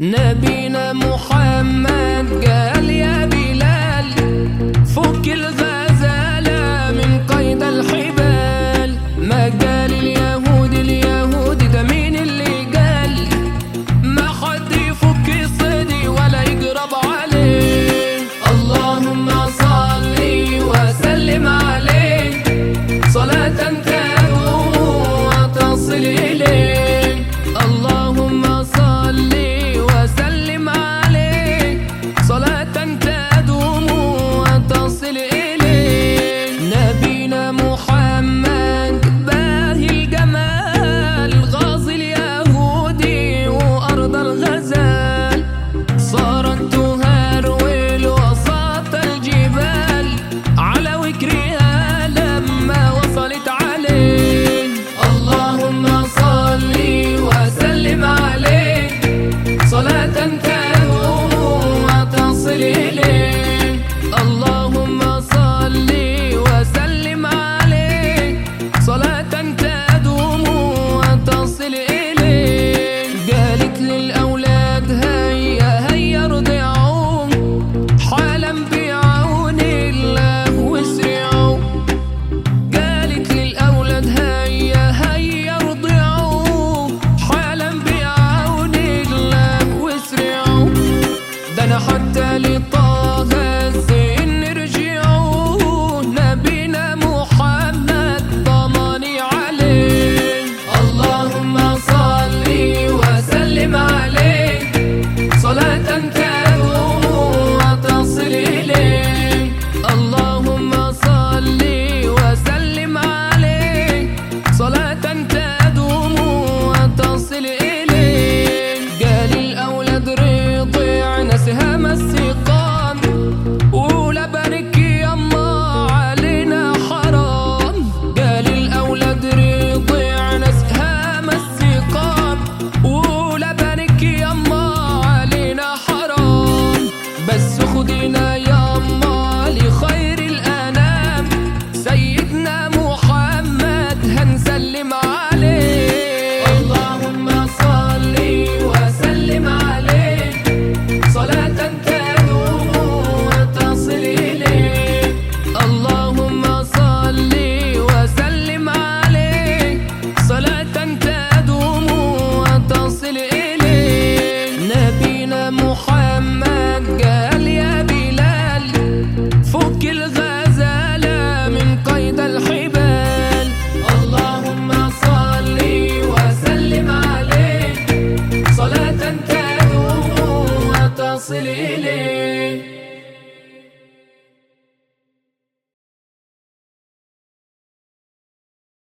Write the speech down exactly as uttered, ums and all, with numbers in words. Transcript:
نبينا محمد قال يا بلال فك الغزالة من قيد الحبال. ما قال اليهود اليهود ده مين اللي قال؟ ما حد يفك صدي ولا يقرب عليه. اللهم صل وسلم عليه صلاة تدوم وتصل إليه. اللهم صل وسلم عليه صلاة تدوم وتصل إليه. نبينا محمد باهي الجمال غازي اليهودي وأرض الغزال. صارت تهرول وسط الجبال على وكرها لما وصلت عليه. اللهم صل وسلم عليه صلاة تدوم وتصل إليه. اللهم صل وسلم عليه صلاة تدوم وتصل إليه. قالت للأولاد هيا هيا ارضعوا حالا بعون الله واسرعوا. قالت للأولاد هيا هيا ارضعوا حالا بعون الله واسرعوا. ده أنا حتى لطه الزين رجعوا نبينا محمد ضماني عليه. اللهم صل وسلم عليه صلاة تدوم وتصل إليه. اللهم صل وسلم عليه صلاة تدوم وتصل إليه. قال الأولاد رضعنا سهام السقام ولبنك يما علينا حرام. قال الأولاد رضعنا سهام السقام ولبنك يما علينا حرام. بس خدينا يما لخير الأنام سيدنا محمد هنسلم عليه. اللهم صل وسلم عليه صلاة تدوم وتصل إليه. اللهم صل وسلم عليه صلاة تدوم وتصل إليه. نبينا محمد قال يا بلال فك الغزالة من قيد الحبال. اللهم صل وسلم عليه صلاة تدوم وتصل إليه.